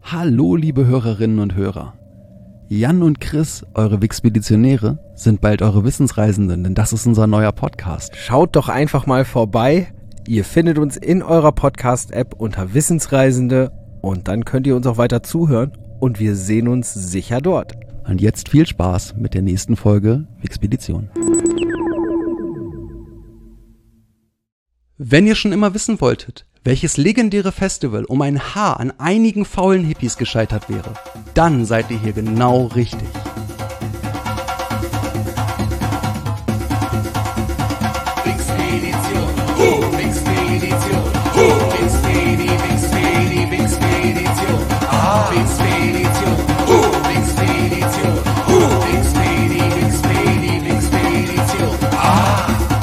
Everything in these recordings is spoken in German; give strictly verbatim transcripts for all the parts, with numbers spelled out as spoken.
Hallo liebe Hörerinnen und Hörer. Jan und Chris, eure Wixpeditionäre, sind bald eure Wissensreisenden, denn das ist unser neuer Podcast. Schaut doch einfach mal vorbei. Ihr findet uns in eurer Podcast-App unter Wissensreisende und dann könnt ihr uns auch weiter zuhören und wir sehen uns sicher dort. Und jetzt viel Spaß mit der nächsten Folge Wixpedition. Wenn ihr schon immer wissen wolltet, welches legendäre Festival um ein Haar an einigen faulen Hippies gescheitert wäre, dann seid ihr hier genau richtig. Wixpedition, uh, Wixpedition, uh, Wixpedi, Wixpedi, Wixpedition, ah, Wixpedition, uh, Wixpedition, uh, Wixpedi, Wixpedi, Wixpedition, ah.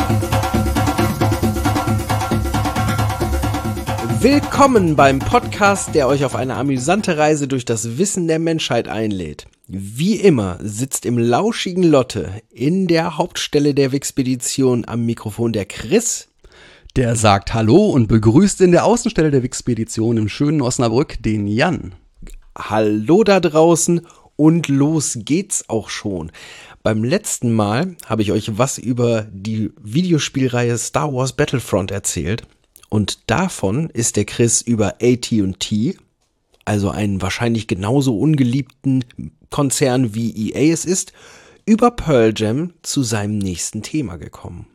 Willkommen beim Podcast, der euch auf eine amüsante Reise durch das Wissen der Menschheit einlädt. Wie immer sitzt im lauschigen Lotte in der Hauptstelle der Wixpedition am Mikrofon der Chris. Der sagt Hallo und begrüßt in der Außenstelle der Wixpedition im schönen Osnabrück den Jan. Hallo da draußen und los geht's auch schon. Beim letzten Mal habe ich euch was über die Videospielreihe Star Wars Battlefront erzählt. Und davon ist der Chris über A T und T, also einen wahrscheinlich genauso ungeliebten Konzern wie E A es ist, über Pearl Jam zu seinem nächsten Thema gekommen.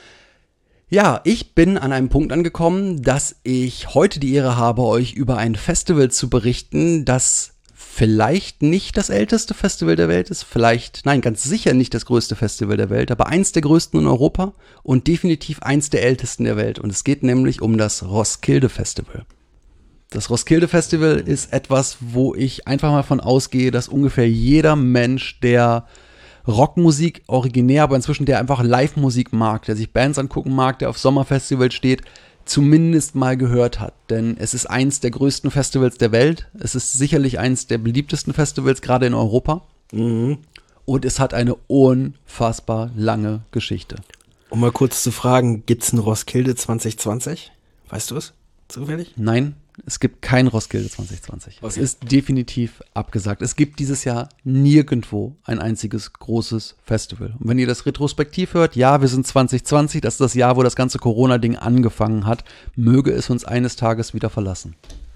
Ja, ich bin an einem Punkt angekommen, dass ich heute die Ehre habe, euch über ein Festival zu berichten, das vielleicht nicht das älteste Festival der Welt ist, vielleicht, nein, ganz sicher nicht das größte Festival der Welt, aber eins der größten in Europa und definitiv eins der ältesten der Welt. Und es geht nämlich um das Roskilde Festival. Das Roskilde Festival ist etwas, wo ich einfach mal von ausgehe, dass ungefähr jeder Mensch, der Rockmusik originär, aber inzwischen der einfach Live-Musik mag, der sich Bands angucken mag, der auf Sommerfestivals steht, zumindest mal gehört hat. Denn es ist eins der größten Festivals der Welt. Es ist sicherlich eins der beliebtesten Festivals, gerade in Europa. Mhm. Und es hat eine unfassbar lange Geschichte. Um mal kurz zu fragen, gibt's ein Roskilde zwanzig zwanzig? Weißt du es zufällig? Nein, es gibt kein Roskilde zwanzig zwanzig. Okay. Es ist definitiv abgesagt. Es gibt dieses Jahr nirgendwo ein einziges großes Festival. Und wenn ihr das retrospektiv hört, ja, wir sind zwanzig zwanzig, das ist das Jahr, wo das ganze Corona-Ding angefangen hat, möge es uns eines Tages wieder verlassen.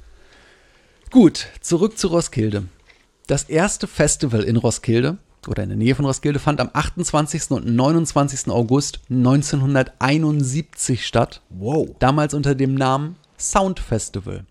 Gut, zurück zu Roskilde. Das erste Festival in Roskilde, oder in der Nähe von Roskilde, fand am achtundzwanzigsten und neunundzwanzigsten August neunzehnhunderteinundsiebzig statt. Wow. Damals unter dem Namen Sound Festival.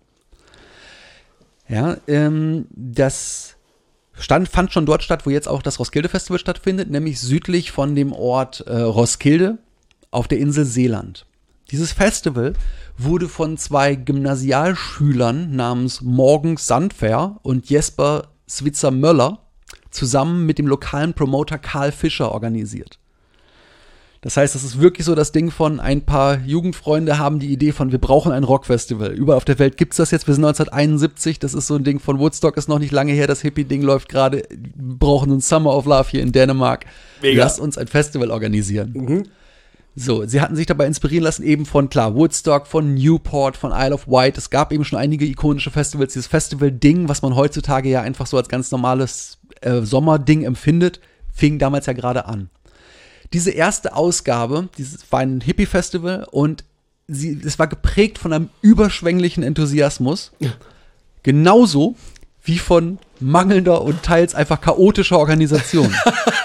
Ja, ähm, das stand, fand schon dort statt, wo jetzt auch das Roskilde Festival stattfindet, nämlich südlich von dem Ort äh, Roskilde auf der Insel Seeland. Dieses Festival wurde von zwei Gymnasialschülern namens Morgan Sandfer und Jesper Switzer Möller zusammen mit dem lokalen Promoter Karl Fischer organisiert. Das heißt, das ist wirklich so das Ding von ein paar Jugendfreunde haben die Idee von, wir brauchen ein Rockfestival. Überall auf der Welt gibt's das jetzt, wir sind neunzehnhunderteinundsiebzig, das ist so ein Ding von Woodstock, ist noch nicht lange her, das Hippie-Ding läuft gerade, wir brauchen einen Summer of Love hier in Dänemark. Mega. Lasst uns ein Festival organisieren. Mhm. So, sie hatten sich dabei inspirieren lassen eben von, klar, Woodstock, von Newport, von Isle of Wight. Es gab eben schon einige ikonische Festivals. Dieses Festival-Ding, was man heutzutage ja einfach so als ganz normales äh, Sommerding empfindet, fing damals ja gerade an. Diese erste Ausgabe, dieses war ein Hippie-Festival und sie, es war geprägt von einem überschwänglichen Enthusiasmus. Ja. Genauso wie von mangelnder und teils einfach chaotischer Organisation.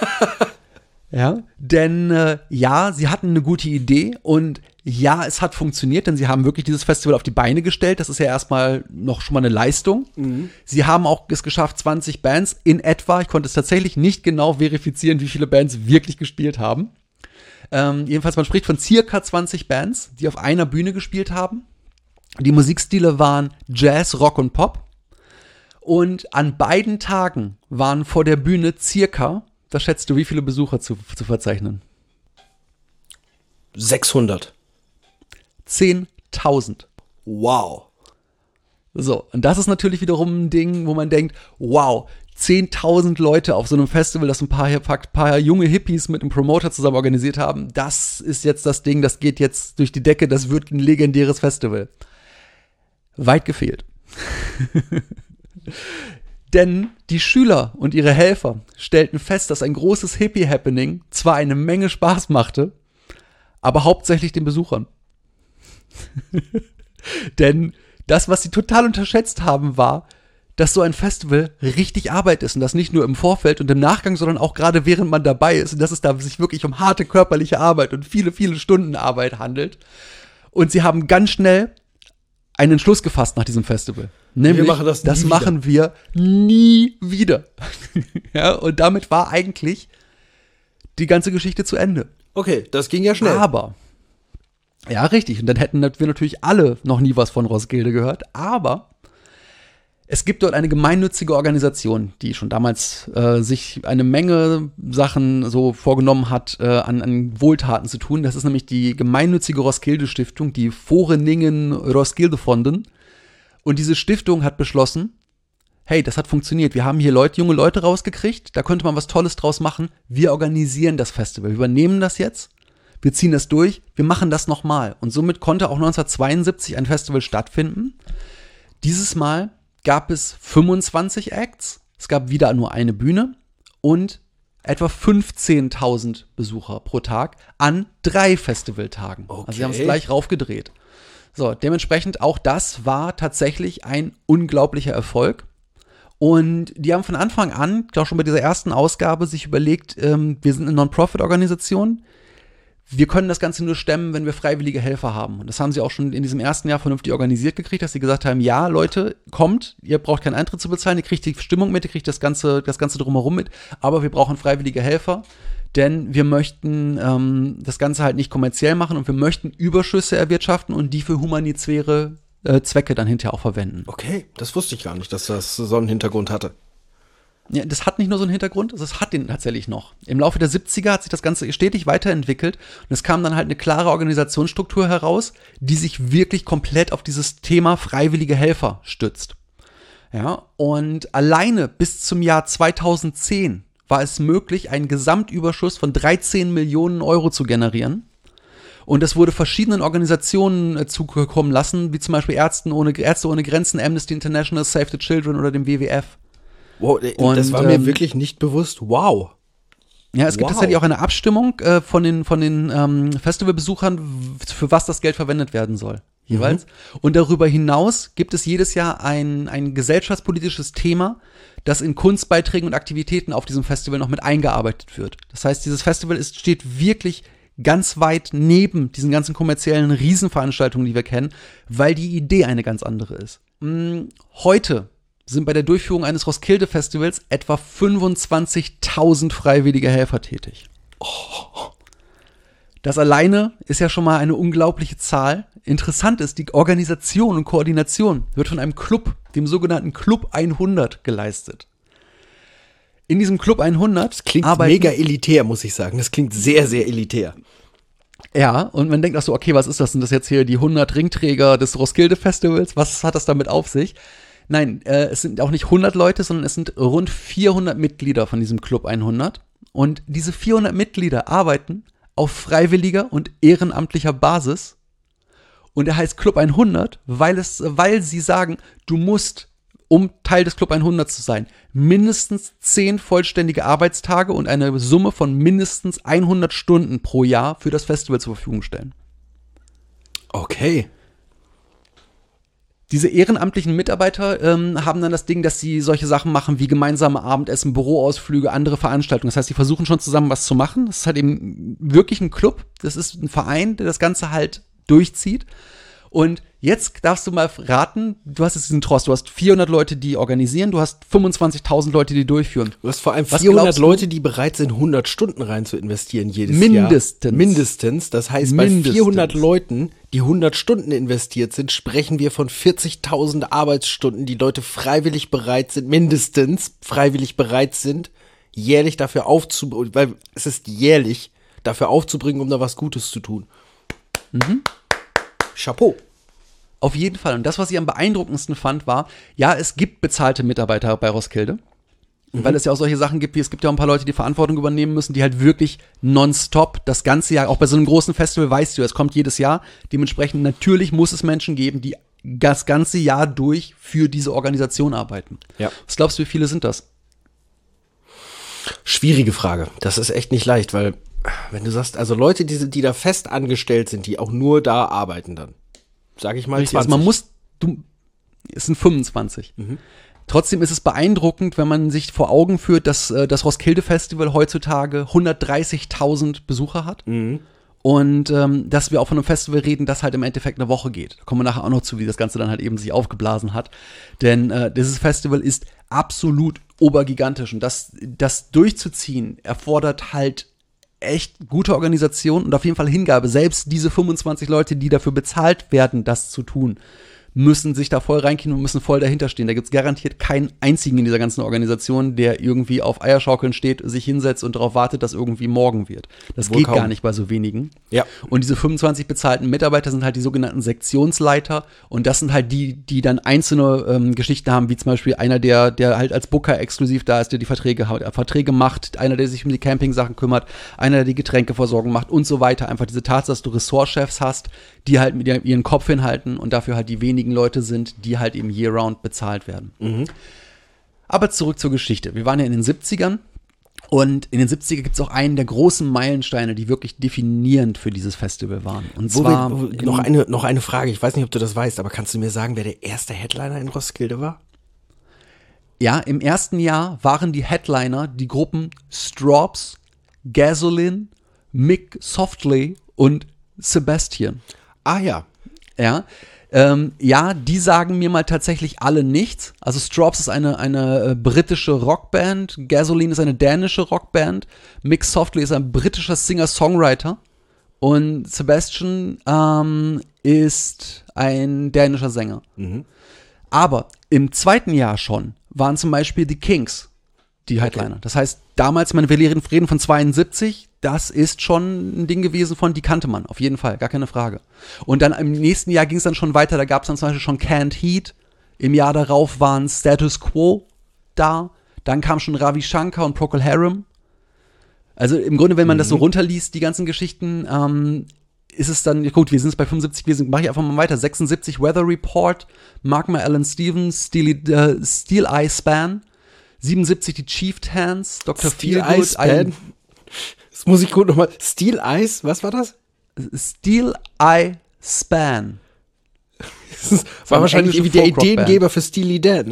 Ja, denn äh, ja, sie hatten eine gute Idee und ja, es hat funktioniert, denn sie haben wirklich dieses Festival auf die Beine gestellt. Das ist ja erstmal noch schon mal eine Leistung. Mhm. Sie haben auch es geschafft, zwanzig Bands in etwa, ich konnte es tatsächlich nicht genau verifizieren, wie viele Bands wirklich gespielt haben. Ähm, jedenfalls, man spricht von circa zwanzig Bands, die auf einer Bühne gespielt haben. Die Musikstile waren Jazz, Rock und Pop. Und an beiden Tagen waren vor der Bühne circa, was schätzt du, wie viele Besucher zu, zu verzeichnen? sechshundert. zehntausend. Wow. So, und das ist natürlich wiederum ein Ding, wo man denkt, wow, zehntausend Leute auf so einem Festival, das ein paar, paar junge Hippies mit einem Promoter zusammen organisiert haben, das ist jetzt das Ding, das geht jetzt durch die Decke, das wird ein legendäres Festival. Weit gefehlt. Denn die Schüler und ihre Helfer stellten fest, dass ein großes Hippie-Happening zwar eine Menge Spaß machte, aber hauptsächlich den Besuchern. Denn das, was sie total unterschätzt haben, war, dass so ein Festival richtig Arbeit ist und das nicht nur im Vorfeld und im Nachgang, sondern auch gerade während man dabei ist und dass es da sich wirklich um harte körperliche Arbeit und viele, viele Stunden Arbeit handelt. Und sie haben ganz schnell einen Entschluss gefasst nach diesem Festival. Nämlich, wir machen das nie das wieder. machen wir nie wieder. Ja, und damit war eigentlich die ganze Geschichte zu Ende. Okay, das ging ja schnell. Aber, ja, richtig. Und dann hätten wir natürlich alle noch nie was von Roskilde gehört. Aber es gibt dort eine gemeinnützige Organisation, die schon damals äh, sich eine Menge Sachen so vorgenommen hat, äh, an, an Wohltaten zu tun. Das ist nämlich die gemeinnützige Roskilde-Stiftung, die Foreningen Roskilde-Fonden. Und diese Stiftung hat beschlossen, hey, das hat funktioniert. Wir haben hier Leute, junge Leute rausgekriegt, da könnte man was Tolles draus machen. Wir organisieren das Festival, wir übernehmen das jetzt, wir ziehen das durch, wir machen das nochmal. Und somit konnte auch neunzehnhundertzweiundsiebzig ein Festival stattfinden. Dieses Mal gab es fünfundzwanzig Acts, es gab wieder nur eine Bühne und etwa fünfzehntausend Besucher pro Tag an drei Festivaltagen. Okay. Also sie haben es gleich raufgedreht. So, dementsprechend auch das war tatsächlich ein unglaublicher Erfolg. Und die haben von Anfang an, ich glaube schon bei dieser ersten Ausgabe, sich überlegt, ähm, wir sind eine Non-Profit-Organisation, wir können das Ganze nur stemmen, wenn wir freiwillige Helfer haben. Und das haben sie auch schon in diesem ersten Jahr vernünftig organisiert gekriegt, dass sie gesagt haben, ja, Leute, kommt, ihr braucht keinen Eintritt zu bezahlen, ihr kriegt die Stimmung mit, ihr kriegt das Ganze, das Ganze drumherum mit, aber wir brauchen freiwillige Helfer, denn wir möchten ähm, das Ganze halt nicht kommerziell machen und wir möchten Überschüsse erwirtschaften und die für humanitäre äh, Zwecke dann hinterher auch verwenden. Okay, das wusste ich gar nicht, dass das so einen Hintergrund hatte. Ja, das hat nicht nur so einen Hintergrund, es hat den tatsächlich noch. Im Laufe der siebziger hat sich das Ganze stetig weiterentwickelt und es kam dann halt eine klare Organisationsstruktur heraus, die sich wirklich komplett auf dieses Thema freiwillige Helfer stützt. Ja, und alleine bis zum Jahr zweitausendzehn war es möglich, einen Gesamtüberschuss von dreizehn Millionen Euro zu generieren. Und es wurde verschiedenen Organisationen äh, zukommen lassen, wie zum Beispiel Ärzte ohne, Ärzte ohne Grenzen, Amnesty International, Save the Children oder dem W W F. Wow, das Und, war mir ähm, wirklich nicht bewusst. Wow. Ja, es gibt Wow. tatsächlich auch eine Abstimmung äh, von den, von den ähm, Festivalbesuchern, w- für was das Geld verwendet werden soll, jeweils. Mhm. Und darüber hinaus gibt es jedes Jahr ein, ein gesellschaftspolitisches Thema, das in Kunstbeiträgen und Aktivitäten auf diesem Festival noch mit eingearbeitet wird. Das heißt, dieses Festival ist, steht wirklich ganz weit neben diesen ganzen kommerziellen Riesenveranstaltungen, die wir kennen, weil die Idee eine ganz andere ist. Hm, heute sind bei der Durchführung eines Roskilde-Festivals etwa fünfundzwanzigtausend freiwillige Helfer tätig. Das alleine ist ja schon mal eine unglaubliche Zahl. Interessant ist, die Organisation und Koordination wird von einem Club, dem sogenannten Club hundert, geleistet. In diesem Club hundert Das klingt arbeiten, mega elitär, muss ich sagen. Das klingt sehr, sehr elitär. Ja, und man denkt auch so, okay, was ist das? Sind das jetzt hier die hundert Ringträger des Roskilde-Festivals? Was hat das damit auf sich? Nein, äh, es sind auch nicht hundert Leute, sondern es sind rund vierhundert Mitglieder von diesem Club hundert. Und diese vierhundert Mitglieder arbeiten auf freiwilliger und ehrenamtlicher Basis. Und er heißt Club hundert, weil, es, weil sie sagen, du musst, um Teil des Club hundert zu sein, mindestens zehn vollständige Arbeitstage und eine Summe von mindestens hundert Stunden pro Jahr für das Festival zur Verfügung stellen. Okay. Diese ehrenamtlichen Mitarbeiter ähm, haben dann das Ding, dass sie solche Sachen machen wie gemeinsame Abendessen, Büroausflüge, andere Veranstaltungen. Das heißt, sie versuchen schon zusammen was zu machen. Das ist halt eben wirklich ein Club. Das ist ein Verein, der das Ganze halt durchzieht. Und jetzt darfst du mal raten, du hast jetzt diesen Trost, du hast vierhundert Leute, die organisieren, du hast fünfundzwanzigtausend Leute, die durchführen. Du hast vor allem Was vierhundert glaubst du? Leute, die bereit sind, hundert Stunden rein zu investieren jedes Mindestens. Jahr. Mindestens. Das heißt, bei Mindestens. vierhundert Leuten, die hundert Stunden investiert sind, sprechen wir von vierzigtausend Arbeitsstunden, die Leute freiwillig bereit sind, mindestens freiwillig bereit sind, jährlich dafür aufzubringen, weil es ist jährlich, dafür aufzubringen, um da was Gutes zu tun. Mhm. Chapeau. Auf jeden Fall. Und das, was ich am beeindruckendsten fand, war, ja, es gibt bezahlte Mitarbeiter bei Roskilde. Mhm. Weil es ja auch solche Sachen gibt, wie es gibt ja auch ein paar Leute, die Verantwortung übernehmen müssen, die halt wirklich nonstop das ganze Jahr, auch bei so einem großen Festival weißt du, es kommt jedes Jahr. Dementsprechend natürlich muss es Menschen geben, die das ganze Jahr durch für diese Organisation arbeiten. Ja. Was glaubst du, wie viele sind das? Schwierige Frage. Das ist echt nicht leicht, weil wenn du sagst, also Leute, die, die da fest angestellt sind, die auch nur da arbeiten dann, sage ich mal Richtig, zwanzig. also man muss, du, es sind fünfundzwanzig. Mhm. Trotzdem ist es beeindruckend, wenn man sich vor Augen führt, dass äh, das Roskilde Festival heutzutage hundertdreißigtausend Besucher hat. Mhm. Und ähm, dass wir auch von einem Festival reden, das halt im Endeffekt eine Woche geht. Da kommen wir nachher auch noch zu, wie das Ganze dann halt eben sich aufgeblasen hat. Denn äh, dieses Festival ist absolut obergigantisch. Und das, das durchzuziehen erfordert halt echt gute Organisation und auf jeden Fall Hingabe. Selbst diese fünfundzwanzig Leute, die dafür bezahlt werden, das zu tun, müssen sich da voll reinkriegen und müssen voll dahinter stehen. Da gibt es garantiert keinen einzigen in dieser ganzen Organisation, der irgendwie auf Eierschaukeln steht, sich hinsetzt und darauf wartet, dass irgendwie morgen wird. Das Wohl geht kaum. gar nicht bei so wenigen. Ja. Und diese fünfundzwanzig bezahlten Mitarbeiter sind halt die sogenannten Sektionsleiter und das sind halt die, die dann einzelne ähm, Geschichten haben, wie zum Beispiel einer, der, der halt als Booker exklusiv da ist, der die Verträge, äh, Verträge macht, einer, der sich um die Camping-Sachen kümmert, einer, der die Getränkeversorgung macht und so weiter. Einfach diese Tatsache, dass du Ressortchefs hast, die halt mit ihren Kopf hinhalten und dafür halt die wenigen Leute sind, die halt eben year-round bezahlt werden. Mhm. Aber zurück zur Geschichte. Wir waren ja in den siebzigern und in den siebzigern gibt es auch einen der großen Meilensteine, die wirklich definierend für dieses Festival waren. Und Wo zwar wir, wo, noch, eine, noch eine Frage, ich weiß nicht, ob du das weißt, aber kannst du mir sagen, wer der erste Headliner in Roskilde war? Ja, im ersten Jahr waren die Headliner die Gruppen Strawbs, Gasoline, Mick Softly und Sebastian. Ah ja. Ja, ähm, ja, die sagen mir mal tatsächlich alle nichts. Also Strawbs ist eine, eine äh, britische Rockband, Gasoline ist eine dänische Rockband, Mick Softly ist ein britischer Singer-Songwriter und Sebastian ähm, ist ein dänischer Sänger. Mhm. Aber im zweiten Jahr schon waren zum Beispiel die Kings die Headliner. Okay. Das heißt, damals, meine, wir reden von zweiundsiebzig, das ist schon ein Ding gewesen von, die kannte man, auf jeden Fall, gar keine Frage. Und dann im nächsten Jahr ging es dann schon weiter, da gab es dann zum Beispiel schon Canned Heat, im Jahr darauf waren Status Quo da, dann kam schon Ravi Shankar und Procol Harum. Also im Grunde, wenn man mhm. das so runterliest, die ganzen Geschichten, ähm, ist es dann, gut, wir sind jetzt bei fünfundsiebzig, wir sind, mach ich einfach mal weiter, sechsundsiebzig Weather Report, Magma Alan Stevens, Steely, äh, Steel Eye Span, siebenundsiebzig die Chieftains, Doktor Steel Feelgood, Ice Band. Das muss ich gut nochmal. Steel Ice, was war das? Steel Eye Span. Das ist, war wahrscheinlich irgendwie der Ideengeber für Steely Dan.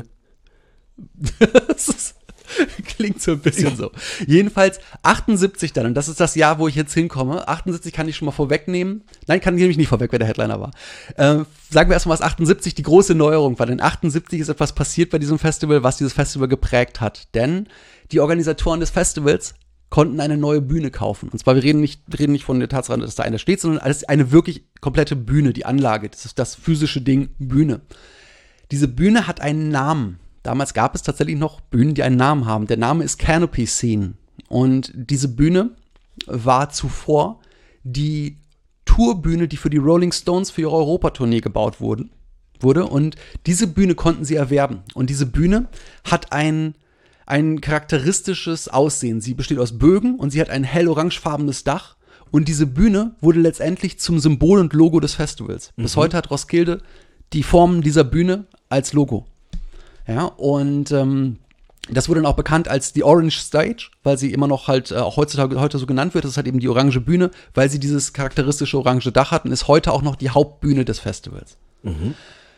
Das ist, klingt so ein bisschen so. Jedenfalls achtundsiebzig dann, und das ist das Jahr, wo ich jetzt hinkomme. achtundsiebzig kann ich schon mal vorwegnehmen. Nein, kann ich nämlich nicht vorweg, wer der Headliner war. Äh, sagen wir erstmal, was achtundsiebzig die große Neuerung war. Denn achtundsiebzig ist etwas passiert bei diesem Festival, was dieses Festival geprägt hat. Denn die Organisatoren des Festivals konnten eine neue Bühne kaufen. Und zwar, wir reden nicht, wir reden nicht von der Tatsache, dass da einer steht, sondern alles eine wirklich komplette Bühne, die Anlage. Das ist das physische Ding, Bühne. Diese Bühne hat einen Namen. Damals gab es tatsächlich noch Bühnen, die einen Namen haben. Der Name ist Canopy Scene. Und diese Bühne war zuvor die Tourbühne, die für die Rolling Stones für ihre Europatournee gebaut wurde. wurde. Und diese Bühne konnten sie erwerben. Und diese Bühne hat ein, ein charakteristisches Aussehen. Sie besteht aus Bögen und sie hat ein hell-orangefarbenes Dach. Und diese Bühne wurde letztendlich zum Symbol und Logo des Festivals. Mhm. Bis heute hat Roskilde die Form dieser Bühne als Logo. Ja, und ähm, das wurde dann auch bekannt als die Orange Stage, weil sie immer noch halt äh, auch heutzutage heute so genannt wird. Das ist halt eben die orange Bühne, weil sie dieses charakteristische orange Dach hat und ist heute auch noch die Hauptbühne des Festivals. Mhm.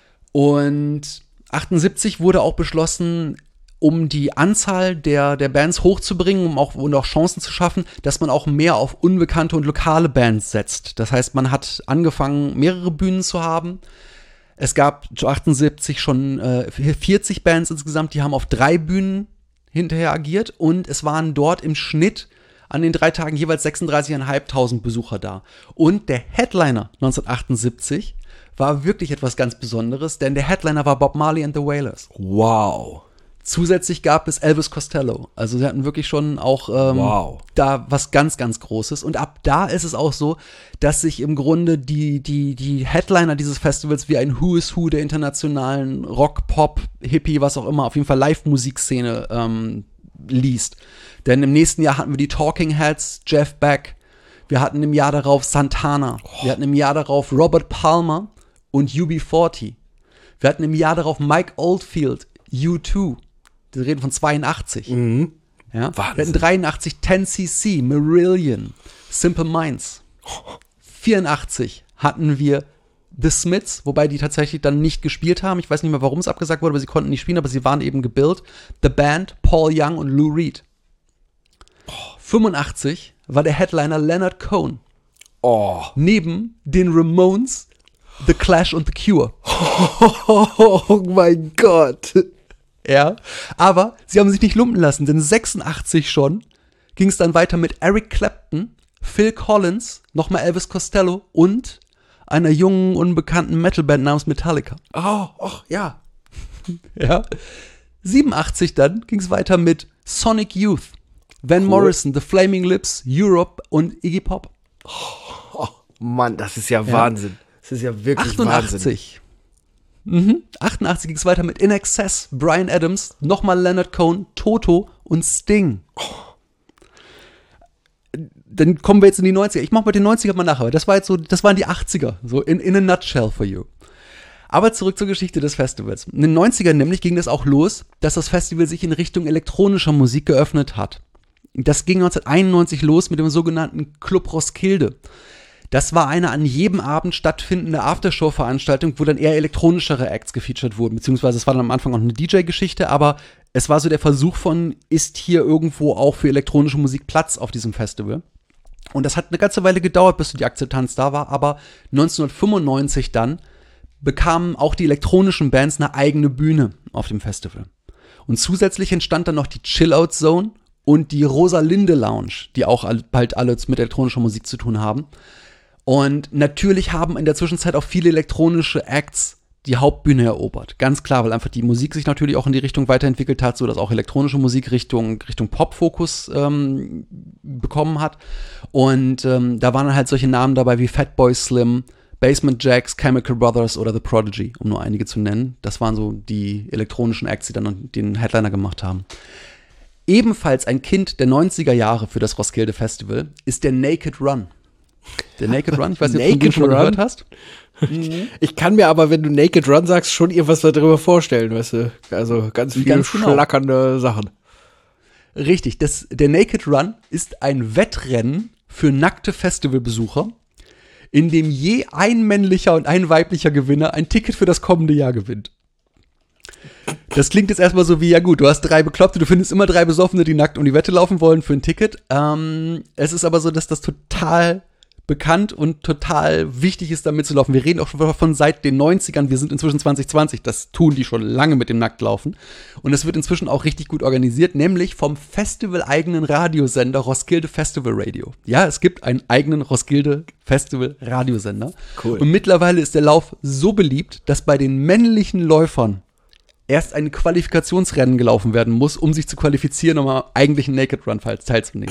Und achtundsiebzig wurde auch beschlossen, um die Anzahl der, der Bands hochzubringen, um auch, um auch Chancen zu schaffen, dass man auch mehr auf unbekannte und lokale Bands setzt. Das heißt, man hat angefangen, mehrere Bühnen zu haben. Es gab achtundsiebzig schon äh, vierzig Bands insgesamt, die haben auf drei Bühnen hinterher agiert und es waren dort im Schnitt an den drei Tagen jeweils sechsunddreißigtausendfünfhundert Besucher da. Und der Headliner neunzehnhundertachtundsiebzig war wirklich etwas ganz Besonderes, denn der Headliner war Bob Marley and the Wailers. Wow. Zusätzlich gab es Elvis Costello. Also sie hatten wirklich schon auch ähm, wow. da was ganz, ganz Großes. Und ab da ist es auch so, dass sich im Grunde die, die, die Headliner dieses Festivals wie ein Who is Who der internationalen Rock, Pop, Hippie, was auch immer, auf jeden Fall Live-Musikszene ähm, liest. Denn im nächsten Jahr hatten wir die Talking Heads, Jeff Beck. Wir hatten im Jahr darauf Santana. Oh. Wir hatten im Jahr darauf Robert Palmer und U B vierzig. Wir hatten im Jahr darauf Mike Oldfield, U zwei. Wir reden von zweiundachtzig. Mhm. Ja? Wir Wahnsinn. hatten dreiundachtzig zehn C C, Marillion, Simple Minds. vierundachtzig hatten wir The Smiths, wobei die tatsächlich dann nicht gespielt haben. Ich weiß nicht mehr, warum es abgesagt wurde, aber sie konnten nicht spielen, aber sie waren eben gebildet. The Band, Paul Young und Lou Reed. fünfundachtzig war der Headliner Leonard Cohen. Oh. Neben den Ramones, The Clash und The Cure. Oh mein Gott. Ja, aber sie haben sich nicht lumpen lassen, denn sechsundachtzig schon ging es dann weiter mit Eric Clapton, Phil Collins, nochmal Elvis Costello und einer jungen, unbekannten Metalband namens Metallica. Oh, och, ja. Ja. siebenundachtzig dann ging es weiter mit Sonic Youth, Van Cool. Morrison, The Flaming Lips, Europe und Iggy Pop. Oh, Mann, das ist ja, ja. Wahnsinn. Das ist ja wirklich Wahnsinn. achtundachtzig. Mhm. achtundachtzig ging es weiter mit In Excess, Bryan Adams, nochmal Leonard Cohen, Toto und Sting. Oh. Dann kommen wir jetzt in die neunziger. Ich mach mal den neunziger mal nachher. Das war jetzt so, das waren die achtziger. So in, in a nutshell for you. Aber zurück zur Geschichte des Festivals. In den neunzigern nämlich ging das auch los, dass das Festival sich in Richtung elektronischer Musik geöffnet hat. Das ging neunzehnhunderteinundneunzig los mit dem sogenannten Club Roskilde. Das war eine an jedem Abend stattfindende Aftershow-Veranstaltung, wo dann eher elektronischere Acts gefeatured wurden. Beziehungsweise es war dann am Anfang auch eine D J-Geschichte, aber es war so der Versuch von, ist hier irgendwo auch für elektronische Musik Platz auf diesem Festival? Und das hat eine ganze Weile gedauert, bis die Akzeptanz da war, aber neunzehnhundertfünfundneunzig dann bekamen auch die elektronischen Bands eine eigene Bühne auf dem Festival. Und zusätzlich entstand dann noch die Chill-Out Zone und die Rosalinde Lounge, die auch bald alle mit elektronischer Musik zu tun haben. Und natürlich haben in der Zwischenzeit auch viele elektronische Acts die Hauptbühne erobert. Ganz klar, weil einfach die Musik sich natürlich auch in die Richtung weiterentwickelt hat, sodass auch elektronische Musik Richtung, Richtung Pop-Fokus ähm, bekommen hat. Und ähm, da waren dann halt solche Namen dabei wie Fatboy Slim, Basement Jaxx, Chemical Brothers oder The Prodigy, um nur einige zu nennen. Das waren so die elektronischen Acts, die dann den Headliner gemacht haben. Ebenfalls ein Kind der neunziger Jahre für das Roskilde Festival ist der Naked Run. Der Naked Run, ich weiß nicht, ob du schon mal gehört hast. Ich kann mir aber, wenn du Naked Run sagst, schon irgendwas darüber vorstellen, weißt du. Also ganz viele Ganz genau. schlackernde Sachen. Richtig, das, der Naked Run ist ein Wettrennen für nackte Festivalbesucher, in dem je ein männlicher und ein weiblicher Gewinner ein Ticket für das kommende Jahr gewinnt. Das klingt jetzt erstmal so wie, ja gut, du hast drei Bekloppte, du findest immer drei Besoffene, die nackt um die Wette laufen wollen für ein Ticket. Ähm, es ist aber so, dass das total bekannt und total wichtig ist, da mitzulaufen. Wir reden auch schon von seit den neunzigern, wir sind inzwischen zwanzig zwanzig, das tun die schon lange mit dem Nacktlaufen. Und es wird inzwischen auch richtig gut organisiert, nämlich vom festival-eigenen Radiosender Roskilde Festival Radio. Ja, es gibt einen eigenen Roskilde Festival Radiosender. Cool. Und mittlerweile ist der Lauf so beliebt, dass bei den männlichen Läufern erst ein Qualifikationsrennen gelaufen werden muss, um sich zu qualifizieren, um am eigentlichen Naked Run teilzunehmen.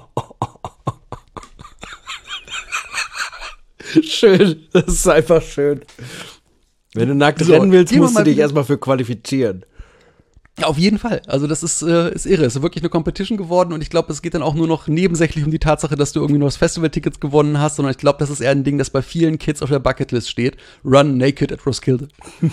Schön, das ist einfach schön. Wenn du nackt So, rennen willst, gehen wir musst du mal dich wieder- erstmal für qualifizieren. Ja, auf jeden Fall. Also das ist, äh, ist irre. Es ist wirklich eine Competition geworden und ich glaube, es geht dann auch nur noch nebensächlich um die Tatsache, dass du irgendwie nur das Festival-Tickets gewonnen hast, sondern ich glaube, das ist eher ein Ding, das bei vielen Kids auf der Bucketlist steht. Run naked at Roskilde.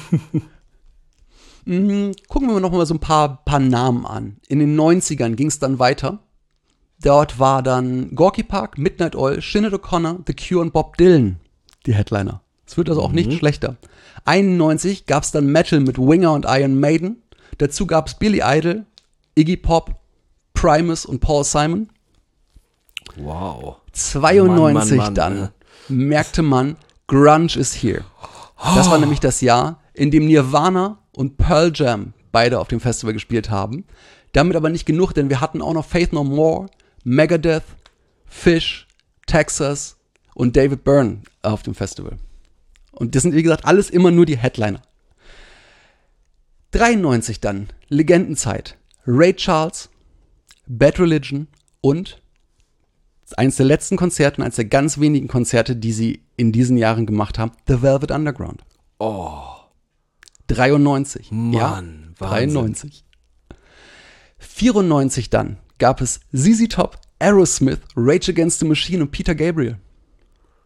Mhm, gucken wir noch mal so ein paar, paar Namen an. In den neunzigern ging es dann weiter. Dort war dann Gorky Park, Midnight Oil, Sinead O'Connor, The Cure und Bob Dylan die Headliner. Es wird also auch nicht schlechter. einundneunzig gab es dann Metal mit Winger und Iron Maiden. Dazu gab es Billy Idol, Iggy Pop, Primus und Paul Simon. Wow. zweiundneunzig Mann, Mann, Mann, dann ja. merkte man, Grunge is here. Das war nämlich das Jahr, in dem Nirvana und Pearl Jam beide auf dem Festival gespielt haben. Damit aber nicht genug, denn wir hatten auch noch Faith No More, Megadeth, Phish, Texas und David Byrne auf dem Festival. Und das sind, wie gesagt, alles immer nur die Headliner. dreiundneunzig dann, Legendenzeit. Ray Charles, Bad Religion und eines der letzten Konzerte und eines der ganz wenigen Konzerte, die sie in diesen Jahren gemacht haben, The Velvet Underground. Oh, dreiundneunzig. Mann, ja, Wahnsinn. dreiundneunzig. vierundneunzig dann gab es Z Z Top, Aerosmith, Rage Against the Machine und Peter Gabriel.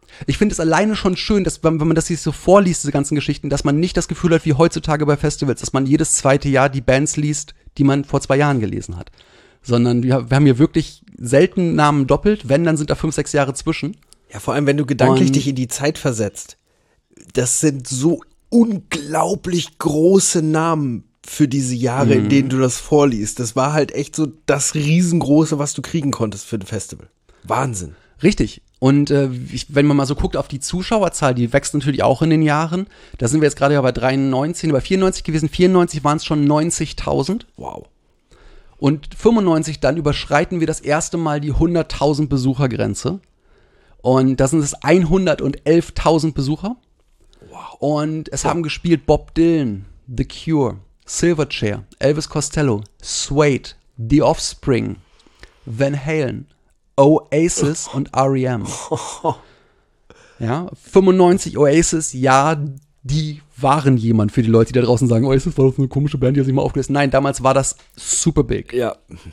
Ich finde es alleine schon schön, dass, wenn, wenn man das sich so vorliest, diese ganzen Geschichten, dass man nicht das Gefühl hat, wie heutzutage bei Festivals, dass man jedes zweite Jahr die Bands liest, die man vor zwei Jahren gelesen hat. Sondern wir, wir haben hier wirklich selten Namen doppelt, wenn, dann sind da fünf, sechs Jahre zwischen. Ja, vor allem, wenn du gedanklich Und- dich in die Zeit versetzt. Das sind so unglaublich große Namen für diese Jahre, in denen du das vorliest. Das war halt echt so das Riesengroße, was du kriegen konntest für ein Festival. Wahnsinn. Richtig. Und äh, ich, wenn man mal so guckt auf die Zuschauerzahl, die wächst natürlich auch in den Jahren. Da sind wir jetzt gerade ja bei dreiundneunzig, bei vierundneunzig gewesen. vierundneunzig waren es schon neunzigtausend. Wow. Und fünfundneunzig dann überschreiten wir das erste Mal die hunderttausend Besuchergrenze. Und da sind es hundertelftausend Besucher. Wow. Und es haben gespielt Bob Dylan, The Cure, Silverchair, Elvis Costello, Suede, The Offspring, Van Halen, Oasis und R E M. Ja, fünfundneunzig Oasis, ja, die waren jemand für die Leute, die da draußen sagen, Oasis war doch so eine komische Band, die hat sich mal aufgelöst. Nein, damals war das super big. Ja.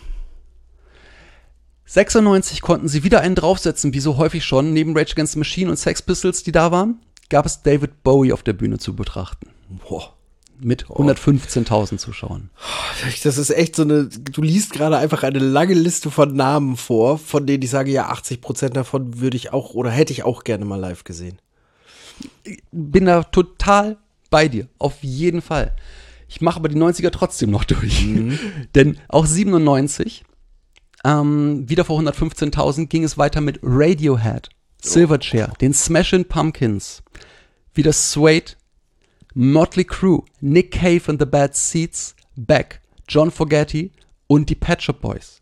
sechsundneunzig konnten sie wieder einen draufsetzen, wie so häufig schon. Neben Rage Against the Machine und Sex Pistols, die da waren, gab es David Bowie auf der Bühne zu betrachten. Boah. Mit hundertfünfzehntausend Zuschauern. Das ist echt so eine, du liest gerade einfach eine lange Liste von Namen vor, von denen ich sage, ja, achtzig Prozent davon würde ich auch oder hätte ich auch gerne mal live gesehen. Bin da total bei dir, auf jeden Fall. Ich mache aber die neunziger trotzdem noch durch. Mhm. Denn auch siebenundneunzig, ähm, wieder vor hundertfünfzehntausend, ging es weiter mit Radiohead, Silverchair, oh. den Smashing Pumpkins, wieder Suede, Motley Crue, Nick Cave and the Bad Seeds, Beck, John Fogerty und die Pet Shop Boys.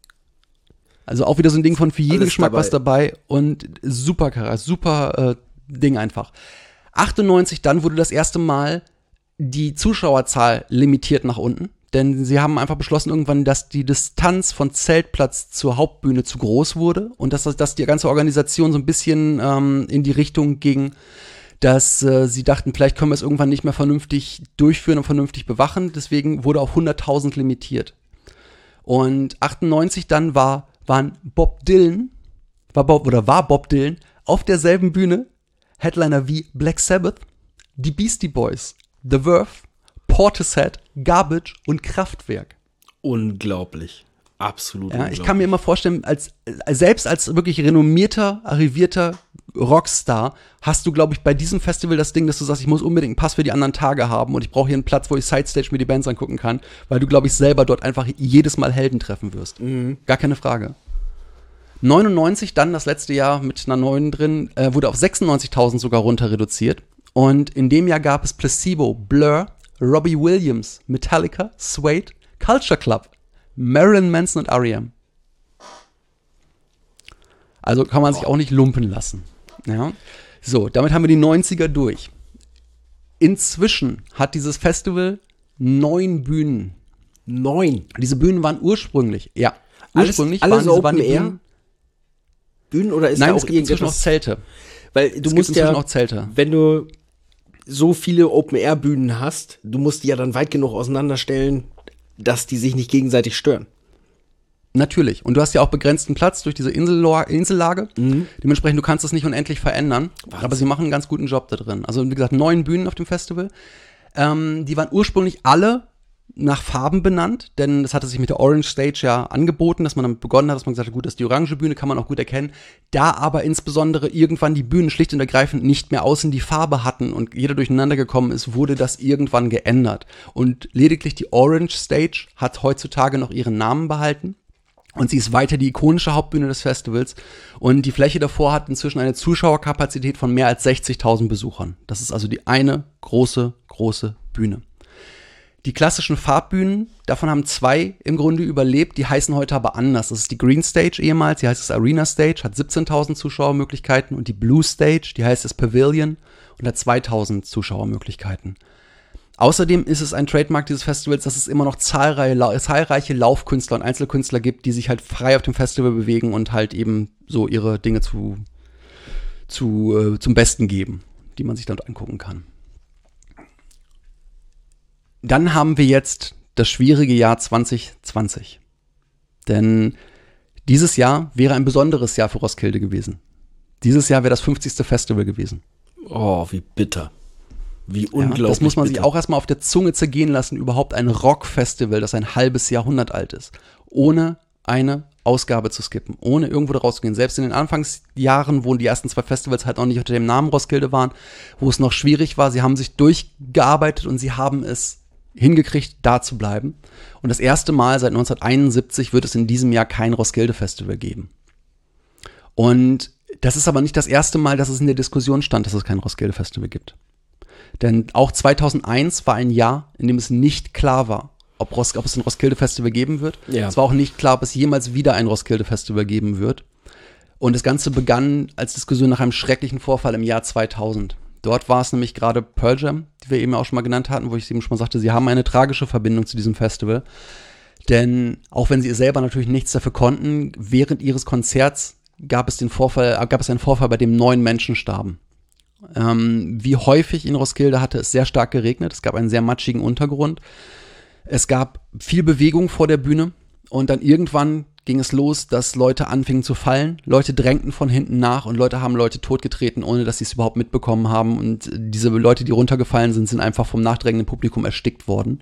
Also auch wieder so ein Ding von für jeden Alles Geschmack dabei. was dabei und super Charakter, super äh, Ding einfach. achtundneunzig dann wurde das erste Mal die Zuschauerzahl limitiert nach unten, denn sie haben einfach beschlossen irgendwann, dass die Distanz von Zeltplatz zur Hauptbühne zu groß wurde und dass, dass die ganze Organisation so ein bisschen ähm, in die Richtung ging, dass äh, sie dachten, vielleicht können wir es irgendwann nicht mehr vernünftig durchführen und vernünftig bewachen. Deswegen wurde auf hunderttausend limitiert. Und achtundneunzig dann war, waren Bob Dylan, war Bob, oder war Bob Dylan auf derselben Bühne, Headliner wie Black Sabbath, die Beastie Boys, The Verve, Portishead, Garbage und Kraftwerk. Unglaublich. Absolut Ja, unglaublich. ich kann mir immer vorstellen, als, als selbst als wirklich renommierter, arrivierter Rockstar hast du, glaube ich, bei diesem Festival das Ding, dass du sagst, ich muss unbedingt einen Pass für die anderen Tage haben und ich brauche hier einen Platz, wo ich Sidestage mir die Bands angucken kann, weil du, glaube ich, selber dort einfach jedes Mal Helden treffen wirst. Mhm. Gar keine Frage. neunundneunzig, dann das letzte Jahr mit einer neuen drin, äh, wurde auf sechsundneunzigtausend sogar runter reduziert. Und in dem Jahr gab es Placebo, Blur, Robbie Williams, Metallica, Suede, Culture Club, Marilyn Manson und R E M. Also kann man sich auch nicht lumpen lassen. Ja. So, damit haben wir die neunziger durch. Inzwischen hat dieses Festival neun Bühnen. Neun. Diese Bühnen waren ursprünglich, ja, Alles- ursprünglich alles waren, diese, Open waren die Air? Bühnen. Bühnen oder ist Nein, da es auch gibt inzwischen auch irgendetwas? Zelte. Weil du Es gibt musst inzwischen ja, auch Zelte. wenn du so viele Open-Air-Bühnen hast, du musst die ja dann weit genug auseinanderstellen, dass die sich nicht gegenseitig stören. Natürlich. Und du hast ja auch begrenzten Platz durch diese Insella- Insellage. Mhm. Dementsprechend, du kannst das nicht unendlich verändern. Wahnsinn. Aber sie machen einen ganz guten Job da drin. Also, wie gesagt, neun Bühnen auf dem Festival. Ähm, die waren ursprünglich alle nach Farben benannt, denn das hatte sich mit der Orange Stage ja angeboten, dass man damit begonnen hat, dass man gesagt hat, gut, das ist die orange Bühne, kann man auch gut erkennen. Da aber insbesondere irgendwann die Bühnen schlicht und ergreifend nicht mehr außen die Farbe hatten und jeder durcheinander gekommen ist, wurde das irgendwann geändert. Und lediglich die Orange Stage hat heutzutage noch ihren Namen behalten. Und sie ist weiter die ikonische Hauptbühne des Festivals. Und die Fläche davor hat inzwischen eine Zuschauerkapazität von mehr als sechzigtausend Besuchern. Das ist also die eine große, große Bühne. Die klassischen Farbbühnen, davon haben zwei im Grunde überlebt, die heißen heute aber anders. Das ist die Green Stage ehemals, die heißt es Arena Stage, hat siebzehntausend Zuschauermöglichkeiten. Und die Blue Stage, die heißt es Pavilion und hat zweitausend Zuschauermöglichkeiten. Außerdem ist es ein Trademark dieses Festivals, dass es immer noch zahlreiche, zahlreiche Laufkünstler und Einzelkünstler gibt, die sich halt frei auf dem Festival bewegen und halt eben so ihre Dinge zu, zu, äh, zum Besten geben, die man sich dann angucken kann. Dann haben wir jetzt das schwierige Jahr zwanzig zwanzig. Denn dieses Jahr wäre ein besonderes Jahr für Roskilde gewesen. Dieses Jahr wäre das fünfzigste Festival gewesen. Oh, wie bitter. Wie Ja, unglaublich das muss man sich bitter. auch erstmal auf der Zunge zergehen lassen, überhaupt ein Rock-Festival, das ein halbes Jahrhundert alt ist, ohne eine Ausgabe zu skippen, ohne irgendwo da rauszugehen. Selbst in den Anfangsjahren, wo die ersten zwei Festivals halt noch nicht unter dem Namen Roskilde waren, wo es noch schwierig war, sie haben sich durchgearbeitet und sie haben es hingekriegt, da zu bleiben. Und das erste Mal seit neunzehnhunderteinundsiebzig wird es in diesem Jahr kein Roskilde-Festival geben. Und das ist aber nicht das erste Mal, dass es in der Diskussion stand, dass es kein Roskilde-Festival gibt. Denn auch zweitausendeins war ein Jahr, in dem es nicht klar war, ob, Ros- ob es ein Roskilde-Festival geben wird. Ja. Es war auch nicht klar, ob es jemals wieder ein Roskilde-Festival geben wird. Und das Ganze begann als Diskussion nach einem schrecklichen Vorfall im Jahr zweitausend. Dort war es nämlich gerade Pearl Jam, die wir eben auch schon mal genannt hatten, wo ich eben schon mal sagte, sie haben eine tragische Verbindung zu diesem Festival. Denn auch wenn sie selber natürlich nichts dafür konnten, während ihres Konzerts gab es den Vorfall, gab es einen Vorfall, bei dem neun Menschen starben. Ähm, wie häufig in Roskilde hatte es sehr stark geregnet. Es gab einen sehr matschigen Untergrund. Es gab viel Bewegung vor der Bühne und dann irgendwann ging es los, dass Leute anfingen zu fallen. Leute drängten von hinten nach und Leute haben Leute totgetreten, ohne dass sie es überhaupt mitbekommen haben. Und diese Leute, die runtergefallen sind, sind einfach vom nachdrängenden Publikum erstickt worden.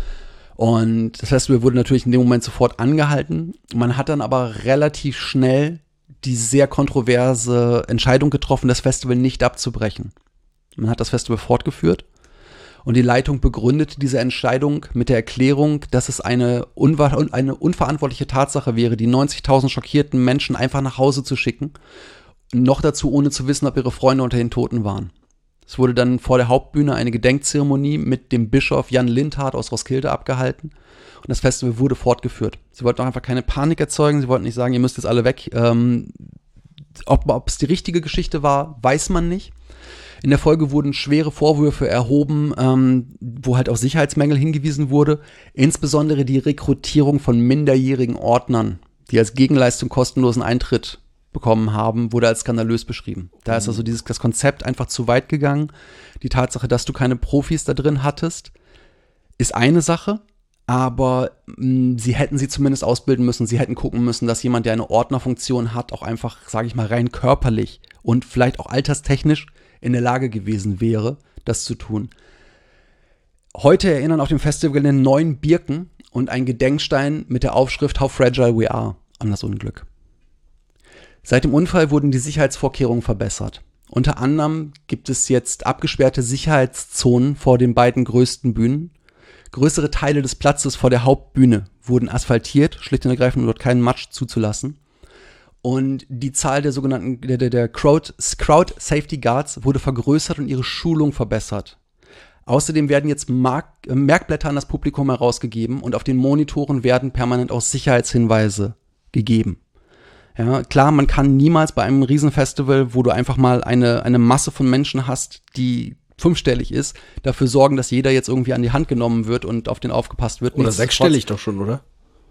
Und das Festival wurde natürlich in dem Moment sofort angehalten. Man hat dann aber relativ schnell die sehr kontroverse Entscheidung getroffen, das Festival nicht abzubrechen. Man hat das Festival fortgeführt und die Leitung begründete diese Entscheidung mit der Erklärung, dass es eine, unver- eine unverantwortliche Tatsache wäre, die neunzigtausend schockierten Menschen einfach nach Hause zu schicken, noch dazu ohne zu wissen, ob ihre Freunde unter den Toten waren. Es wurde dann vor der Hauptbühne eine Gedenkzeremonie mit dem Bischof Jan Lindhardt aus Roskilde abgehalten. Und das Festival wurde fortgeführt. Sie wollten auch einfach keine Panik erzeugen. Sie wollten nicht sagen, ihr müsst jetzt alle weg. Ähm, ob, ob es die richtige Geschichte war, weiß man nicht. In der Folge wurden schwere Vorwürfe erhoben, ähm, wo halt auf Sicherheitsmängel hingewiesen wurde. Insbesondere die Rekrutierung von minderjährigen Ordnern, die als Gegenleistung kostenlosen Eintritt bekommen haben, wurde als skandalös beschrieben. Da ist also dieses, das Konzept einfach zu weit gegangen. Die Tatsache, dass du keine Profis da drin hattest, ist eine Sache. Aber mh, sie hätten sie zumindest ausbilden müssen. Sie hätten gucken müssen, dass jemand, der eine Ordnerfunktion hat, auch einfach, sage ich mal, rein körperlich und vielleicht auch alterstechnisch in der Lage gewesen wäre, das zu tun. Heute erinnern auf dem Festival neun Birken und ein Gedenkstein mit der Aufschrift How Fragile We Are an das Unglück. Seit dem Unfall wurden die Sicherheitsvorkehrungen verbessert. Unter anderem gibt es jetzt abgesperrte Sicherheitszonen vor den beiden größten Bühnen. Größere Teile des Platzes vor der Hauptbühne wurden asphaltiert, schlicht und ergreifend, um dort keinen Matsch zuzulassen. Und die Zahl der sogenannten der, der, der Crowd, Crowd Safety Guards wurde vergrößert und ihre Schulung verbessert. Außerdem werden jetzt Mark, äh, Merkblätter an das Publikum herausgegeben und auf den Monitoren werden permanent auch Sicherheitshinweise gegeben. Ja, klar, man kann niemals bei einem Riesenfestival, wo du einfach mal eine, eine Masse von Menschen hast, die fünfstellig ist, dafür sorgen, dass jeder jetzt irgendwie an die Hand genommen wird und auf den aufgepasst wird. Oder sechsstellig doch schon, oder?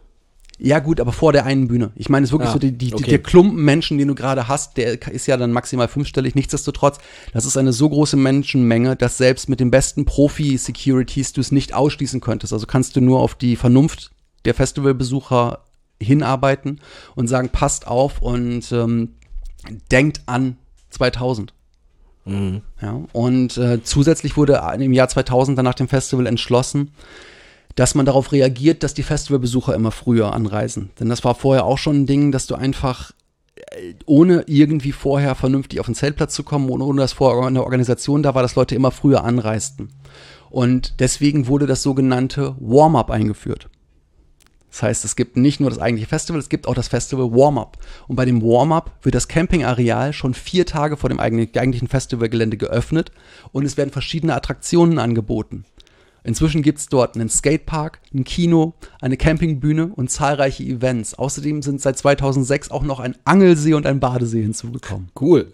Ja gut, aber vor der einen Bühne. Ich meine, es ist wirklich Ah, so, die, die, okay. der Klumpen Menschen, den du gerade hast, der ist ja dann maximal fünfstellig. Nichtsdestotrotz, das ist eine so große Menschenmenge, dass selbst mit den besten Profi-Securities du es nicht ausschließen könntest. Also kannst du nur auf die Vernunft der Festivalbesucher hinarbeiten und sagen, passt auf und ähm, denkt an zweitausend. Mhm. Ja, und äh, zusätzlich wurde im Jahr zweitausend dann nach dem Festival entschlossen, dass man darauf reagiert, dass die Festivalbesucher immer früher anreisen. Denn das war vorher auch schon ein Ding, dass du einfach äh, ohne irgendwie vorher vernünftig auf den Zeltplatz zu kommen und ohne dass vorher eine Organisation da war, dass Leute immer früher anreisten. Und deswegen wurde das sogenannte Warm-up eingeführt. Das heißt, es gibt nicht nur das eigentliche Festival, es gibt auch das Festival Warm-up. Und bei dem Warm-up wird das Campingareal schon vier Tage vor dem eigentlichen Festivalgelände geöffnet und es werden verschiedene Attraktionen angeboten. Inzwischen gibt es dort einen Skatepark, ein Kino, eine Campingbühne und zahlreiche Events. Außerdem sind seit zweitausendsechs auch noch ein Angelsee und ein Badesee hinzugekommen. Cool.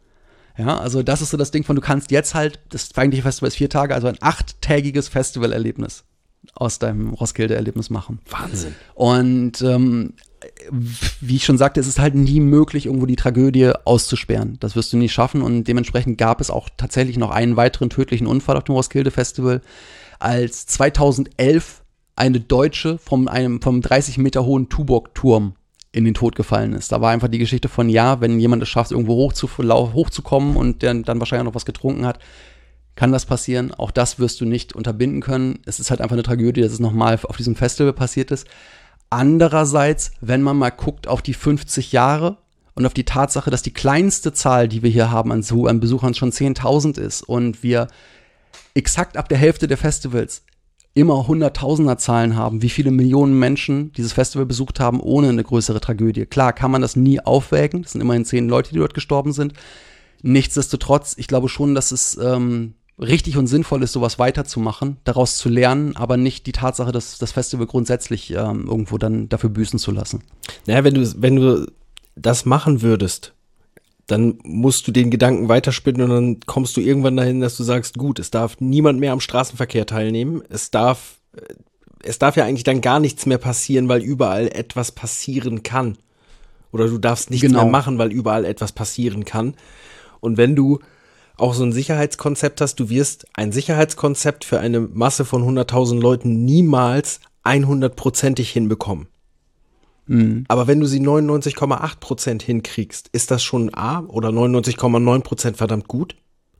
Ja, also das ist so das Ding von, du kannst jetzt halt, das eigentliche Festival ist vier Tage, also ein achttägiges Festivalerlebnis aus deinem Roskilde-Erlebnis machen. Wahnsinn. Und ähm, wie ich schon sagte, es ist halt nie möglich, irgendwo die Tragödie auszusperren. Das wirst du nie schaffen und dementsprechend gab es auch tatsächlich noch einen weiteren tödlichen Unfall auf dem Roskilde-Festival, als zweitausendelf eine Deutsche vom, einem, vom dreißig Meter hohen Tuborg-Turm in den Tod gefallen ist. Da war einfach die Geschichte von, ja, wenn jemand es schafft, irgendwo hoch zu, hochzukommen und der dann wahrscheinlich noch was getrunken hat, kann das passieren. Auch das wirst du nicht unterbinden können. Es ist halt einfach eine Tragödie, dass es nochmal auf diesem Festival passiert ist. Andererseits, wenn man mal guckt auf die fünfzig Jahre und auf die Tatsache, dass die kleinste Zahl, die wir hier haben an, an Besuchern, schon zehntausend ist und wir exakt ab der Hälfte der Festivals immer Hunderttausender-Zahlen haben, wie viele Millionen Menschen dieses Festival besucht haben, ohne eine größere Tragödie. Klar, kann man das nie aufwägen. Das sind immerhin zehn Leute, die dort gestorben sind. Nichtsdestotrotz, ich glaube schon, dass es ähm, richtig und sinnvoll ist, sowas weiterzumachen, daraus zu lernen, aber nicht die Tatsache, dass das Festival grundsätzlich ähm, irgendwo dann dafür büßen zu lassen. Naja, wenn du, wenn du das machen würdest, dann musst du den Gedanken weiterspinnen und dann kommst du irgendwann dahin, dass du sagst, gut, es darf niemand mehr am Straßenverkehr teilnehmen. Es darf, es darf ja eigentlich dann gar nichts mehr passieren, weil überall etwas passieren kann. Oder du darfst nichts Genau. mehr machen, weil überall etwas passieren kann. Und wenn du auch so ein Sicherheitskonzept hast, du wirst ein Sicherheitskonzept für eine Masse von hunderttausend Leuten niemals hundert-prozentig hinbekommen. Mhm. Aber wenn du sie neunundneunzig Komma acht Prozent hinkriegst, ist das schon A oder neunundneunzig Komma neun Prozent verdammt gut.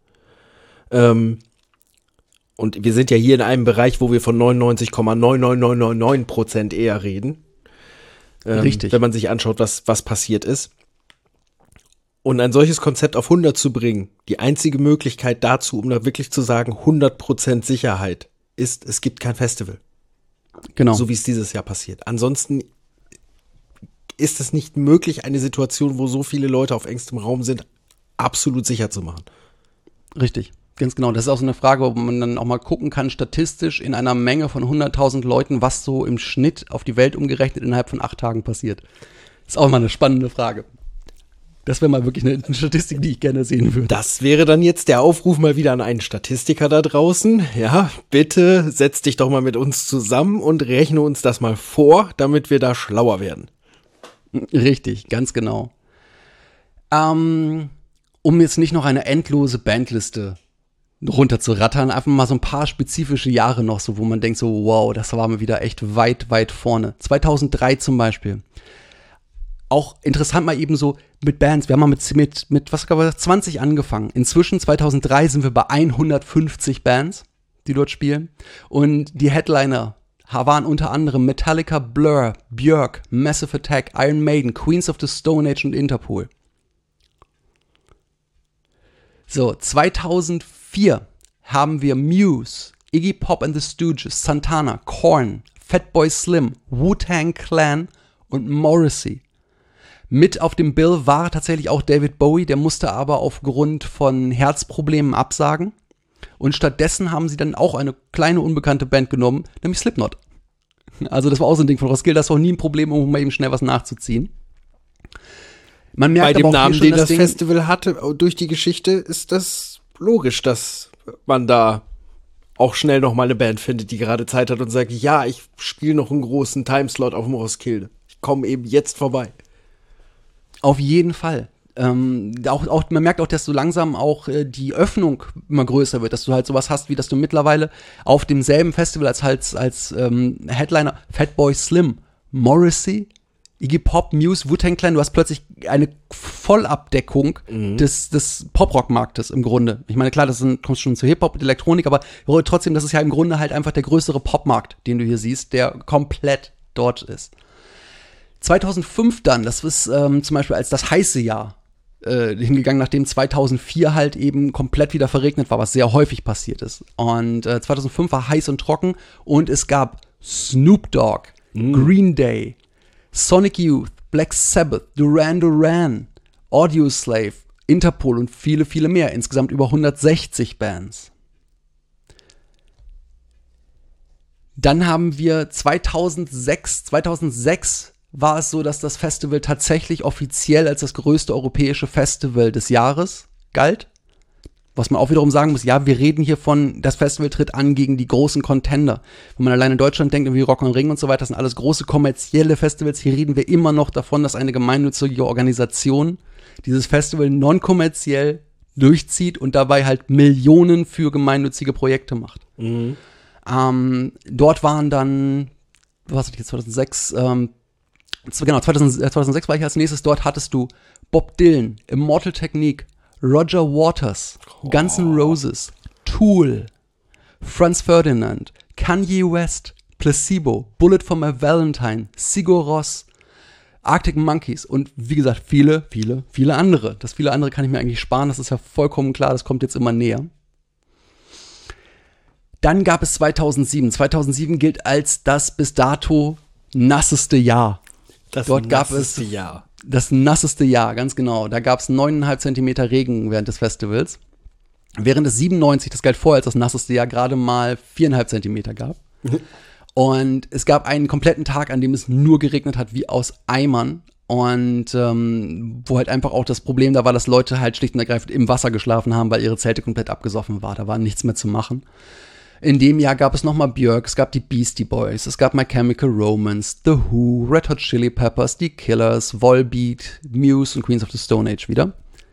Ähm, und wir sind ja hier in einem Bereich, wo wir von neunundneunzig Komma neun neun neun neun neun Prozent eher reden. Ähm, Richtig. Wenn man sich anschaut, was, was passiert ist. Und ein solches Konzept auf hundert zu bringen, die einzige Möglichkeit dazu, um da wirklich zu sagen, hundert Prozent Sicherheit, ist, es gibt kein Festival. Genau. So wie es dieses Jahr passiert. Ansonsten ist es nicht möglich, eine Situation, wo so viele Leute auf engstem Raum sind, absolut sicher zu machen. Richtig, ganz genau. Das ist auch so eine Frage, ob man dann auch mal gucken kann, statistisch in einer Menge von hunderttausend Leuten, was so im Schnitt auf die Welt umgerechnet innerhalb von acht Tagen passiert. Das ist auch mal eine spannende Frage. Das wäre mal wirklich eine, eine Statistik, die ich gerne sehen würde. Das wäre dann jetzt der Aufruf mal wieder an einen Statistiker da draußen. Ja, bitte setz dich doch mal mit uns zusammen und rechne uns das mal vor, damit wir da schlauer werden. Richtig, ganz genau. Ähm, um jetzt nicht noch eine endlose Bandliste runterzurattern, einfach mal so ein paar spezifische Jahre noch, so wo man denkt so, wow, das war mal wieder echt weit, weit vorne. zweitausenddrei zum Beispiel. Auch interessant mal eben so mit Bands. Wir haben mal mit, mit, mit was gab es, zwanzig angefangen. Inzwischen, zweitausenddrei, sind wir bei hundertfünfzig Bands, die dort spielen. Und die Headliner waren unter anderem Metallica, Blur, Björk, Massive Attack, Iron Maiden, Queens of the Stone Age und Interpol. So, zweitausendvier haben wir Muse, Iggy Pop and the Stooges, Santana, Korn, Fatboy Slim, Wu-Tang Clan und Morrissey. Mit auf dem Bill war tatsächlich auch David Bowie, der musste aber aufgrund von Herzproblemen absagen. Und stattdessen haben sie dann auch eine kleine unbekannte Band genommen, nämlich Slipknot. Also das war auch so ein Ding von Roskilde, das war auch nie ein Problem, um mal eben schnell was nachzuziehen. Man merkt Bei dem aber auch Namen, hier schon den das Ding, Festival hatte, durch die Geschichte, ist das logisch, dass man da auch schnell noch mal eine Band findet, die gerade Zeit hat und sagt, ja, ich spiele noch einen großen Timeslot auf dem Roskilde. Ich komme eben jetzt vorbei. Auf jeden Fall. Ähm, auch, auch, man merkt auch, dass so langsam auch äh, die Öffnung immer größer wird, dass du halt sowas hast, wie dass du mittlerweile auf demselben Festival als, als, als ähm, Headliner Fatboy Slim, Morrissey, Iggy Pop, Muse, Wu-Tang Clan, du hast plötzlich eine Vollabdeckung mhm. des, des Pop-Rock-Marktes im Grunde. Ich meine, klar, das sind, kommst schon zu Hip-Hop und Elektronik, aber trotzdem, das ist ja im Grunde halt einfach der größere Popmarkt, den du hier siehst, der komplett dort ist. zweitausendfünf dann, das ist ähm, zum Beispiel als das heiße Jahr äh, hingegangen, nachdem zweitausendvier halt eben komplett wieder verregnet war, was sehr häufig passiert ist. Und äh, zweitausendfünf war heiß und trocken und es gab Snoop Dogg, mm. Green Day, Sonic Youth, Black Sabbath, Duran Duran, Audioslave, Interpol und viele, viele mehr. Insgesamt über hundertsechzig Bands. Dann haben wir zweitausendsechs, zweitausendsechs war es so, dass das Festival tatsächlich offiziell als das größte europäische Festival des Jahres galt. Was man auch wiederum sagen muss, ja, wir reden hier von, das Festival tritt an gegen die großen Contender. Wenn man allein in Deutschland denkt, wie Rock am Ring und so weiter, das sind alles große kommerzielle Festivals. Hier reden wir immer noch davon, dass eine gemeinnützige Organisation dieses Festival non-kommerziell durchzieht und dabei halt Millionen für gemeinnützige Projekte macht. Mhm. Ähm, dort waren dann, was hatte ich jetzt, zweitausendsechs, ähm, Genau, zweitausend, zweitausendsechs war ich als nächstes. Dort hattest du Bob Dylan, Immortal Technique, Roger Waters, oh. Guns N' Roses, Tool, Franz Ferdinand, Kanye West, Placebo, Bullet for My Valentine, Sigur Rós, Arctic Monkeys und wie gesagt, viele, viele, viele andere. Das viele andere kann ich mir eigentlich sparen, das ist ja vollkommen klar, das kommt jetzt immer näher. Dann gab es zweitausendsieben. zweitausendsieben gilt als das bis dato nasseste Jahr. Das Dort gab es Jahr. Das nasseste Jahr, ganz genau. Da gab es neuneinhalb Zentimeter Regen während des Festivals. Während es siebenundneunzig, das galt vorher als das nasseste Jahr, gerade mal viereinhalb Zentimeter gab. Und es gab einen kompletten Tag, an dem es nur geregnet hat, wie aus Eimern. Und ähm, wo halt einfach auch das Problem da war, dass Leute halt schlicht und ergreifend im Wasser geschlafen haben, weil ihre Zelte komplett abgesoffen waren. Da war nichts mehr zu machen. In dem Jahr gab es nochmal Björk, es gab die Beastie Boys, es gab My Chemical Romance, The Who, Red Hot Chili Peppers, die Killers, Volbeat, Muse und Queens of the Stone Age wieder.